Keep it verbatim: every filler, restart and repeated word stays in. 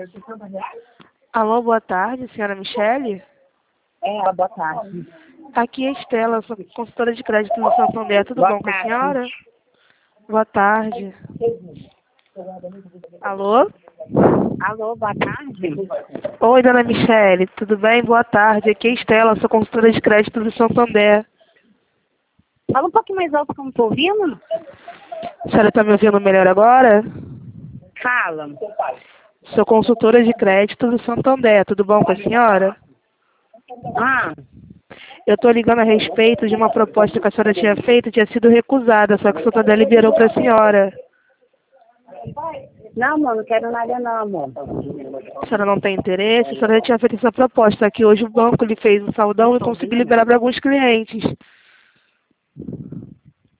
Alô, boa tarde, senhora Michele? É, boa tarde. Aqui é a Estela, sou consultora de crédito do Santander. Tudo Boa bom com a tarde. senhora? Boa tarde. Alô? Alô, boa tarde. Oi, dona Michele, tudo bem? Boa tarde. Aqui é a Estela, sou consultora de crédito do Santander. Fala um pouquinho mais alto que eu não tô ouvindo. A senhora está me ouvindo melhor agora? Fala. Sou consultora de crédito do Santander. Tudo bom com a senhora? Ah, Eu estou ligando a respeito de uma proposta que a senhora tinha feito e tinha sido recusada, só que o Santander liberou para a senhora. não, amor, não quero nada não, amor. A senhora não tem interesse? A senhora já tinha feito essa proposta, que hoje o banco lhe fez um saldão e conseguiu liberar para alguns clientes.